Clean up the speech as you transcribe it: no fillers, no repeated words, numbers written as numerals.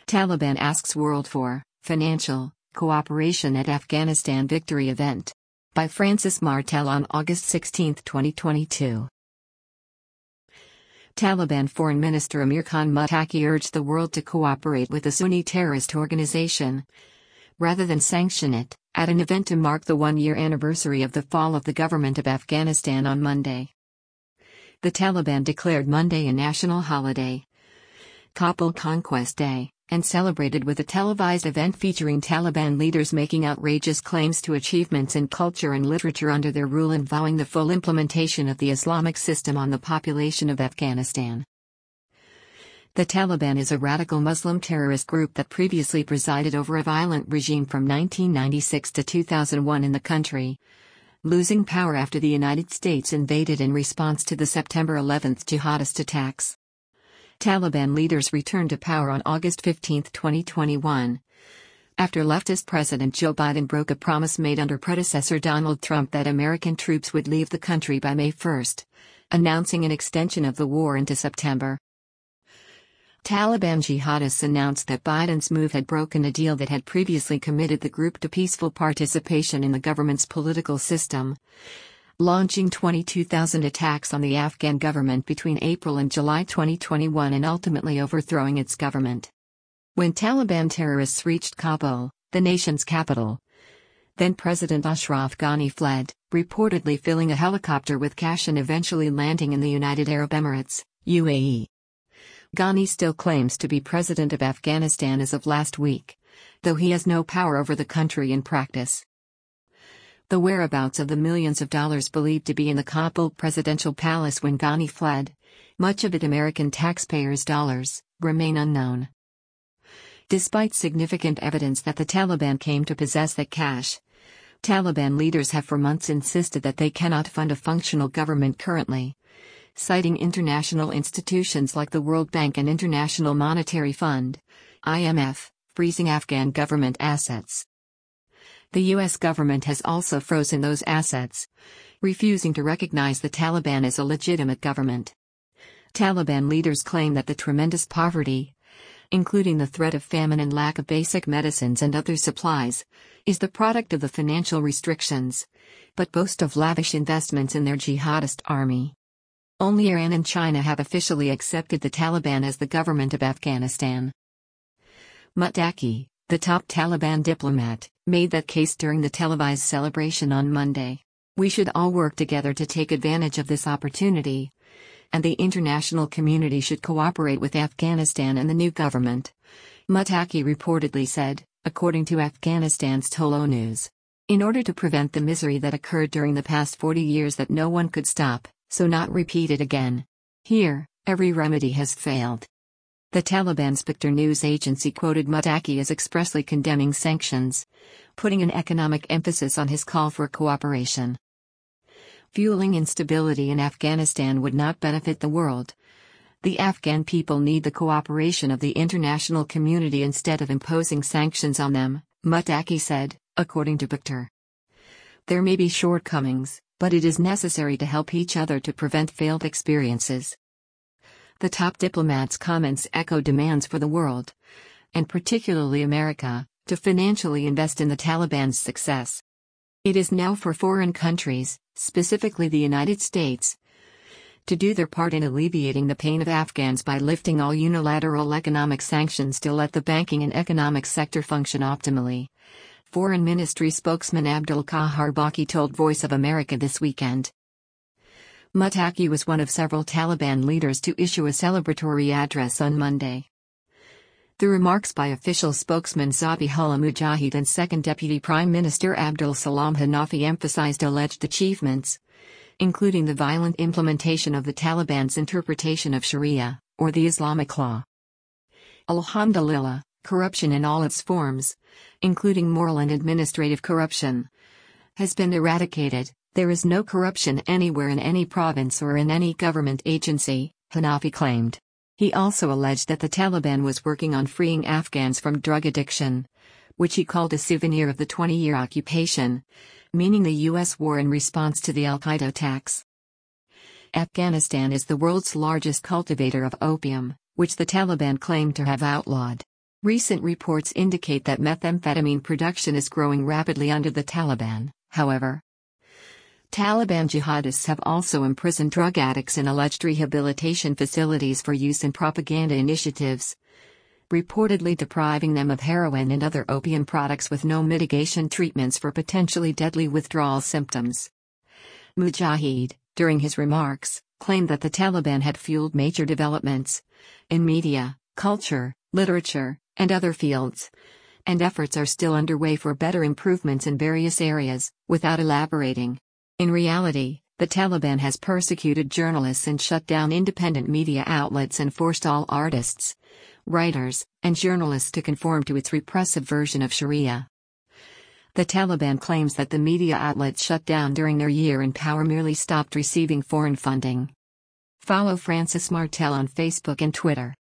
Taliban asks world for financial cooperation at Afghanistan victory event. By Francis Martel on August 16, 2022. Taliban Foreign Minister Amir Khan Muttaqi urged the world to cooperate with the Sunni terrorist organization, rather than sanction it, at an event to mark the one-year anniversary of the fall of the government of Afghanistan on Monday. The Taliban declared Monday a national holiday, Kabul Conquest Day, and celebrated with a televised event featuring Taliban leaders making outrageous claims to achievements in culture and literature under their rule and vowing the full implementation of the Islamic system on the population of Afghanistan. The Taliban is a radical Muslim terrorist group that previously presided over a violent regime from 1996 to 2001 in the country, losing power after the United States invaded in response to the September 11 jihadist attacks. Taliban leaders returned to power on August 15, 2021, after leftist President Joe Biden broke a promise made under predecessor Donald Trump that American troops would leave the country by May 1, announcing an extension of the war into September. Taliban jihadists announced that Biden's move had broken a deal that had previously committed the group to peaceful participation in the government's political system, launching 22,000 attacks on the Afghan government between April and July 2021 and ultimately overthrowing its government. When Taliban terrorists reached Kabul, the nation's capital, then President Ashraf Ghani fled, reportedly filling a helicopter with cash and eventually landing in the United Arab Emirates, UAE. Ghani still claims to be president of Afghanistan as of last week, though he has no power over the country in practice. The whereabouts of the millions of dollars believed to be in the Kabul presidential palace when Ghani fled, much of it American taxpayers' dollars, remain unknown. Despite significant evidence that the Taliban came to possess that cash, Taliban leaders have for months insisted that they cannot fund a functional government currently, citing international institutions like the World Bank and International Monetary Fund, IMF, freezing Afghan government assets. The U.S. government has also frozen those assets, refusing to recognize the Taliban as a legitimate government. Taliban leaders claim that the tremendous poverty, including the threat of famine and lack of basic medicines and other supplies, is the product of the financial restrictions, but boast of lavish investments in their jihadist army. Only Iran and China have officially accepted the Taliban as the government of Afghanistan. Muttaqi, the top Taliban diplomat, made that case during the televised celebration on Monday. We should all work together to take advantage of this opportunity, and the international community should cooperate with Afghanistan and the new government, Muttaqi reportedly said, according to Afghanistan's Tolo News. In order to prevent the misery that occurred during the past 40 years that no one could stop, so not repeat it again. Here, every remedy has failed. The Taliban's Spectre news agency quoted Muttaqi as expressly condemning sanctions, putting an economic emphasis on his call for cooperation. Fueling instability in Afghanistan would not benefit the world. The Afghan people need the cooperation of the international community instead of imposing sanctions on them, Muttaqi said, according to Spectre. There may be shortcomings, but it is necessary to help each other to prevent failed experiences. The top diplomat's comments echo demands for the world, and particularly America, to financially invest in the Taliban's success. It is now for foreign countries, specifically the United States, to do their part in alleviating the pain of Afghans by lifting all unilateral economic sanctions to let the banking and economic sector function optimally, Foreign Ministry spokesman Abdul Qahar Baqi told Voice of America this weekend. Muttaqi was one of several Taliban leaders to issue a celebratory address on Monday. The remarks by official spokesman Zabihullah Mujahid and Second Deputy Prime Minister Abdul Salam Hanafi emphasized alleged achievements, including the violent implementation of the Taliban's interpretation of Sharia, or the Islamic law. Alhamdulillah, corruption in all its forms, including moral and administrative corruption, has been eradicated. There is no corruption anywhere in any province or in any government agency, Hanafi claimed. He also alleged that the Taliban was working on freeing Afghans from drug addiction, which he called a souvenir of the 20-year occupation, meaning the U.S. war in response to the al-Qaeda attacks. Afghanistan is the world's largest cultivator of opium, which the Taliban claimed to have outlawed. Recent reports indicate that methamphetamine production is growing rapidly under the Taliban, however. Taliban jihadists have also imprisoned drug addicts in alleged rehabilitation facilities for use in propaganda initiatives, reportedly depriving them of heroin and other opium products with no mitigation treatments for potentially deadly withdrawal symptoms. Mujahid, during his remarks, claimed that the Taliban had fueled major developments in media, culture, literature, and other fields, and efforts are still underway for better improvements in various areas, without elaborating. In reality, the Taliban has persecuted journalists and shut down independent media outlets and forced all artists, writers, and journalists to conform to its repressive version of Sharia. The Taliban claims that the media outlets shut down during their year in power merely stopped receiving foreign funding. Follow Francis Martel on Facebook and Twitter.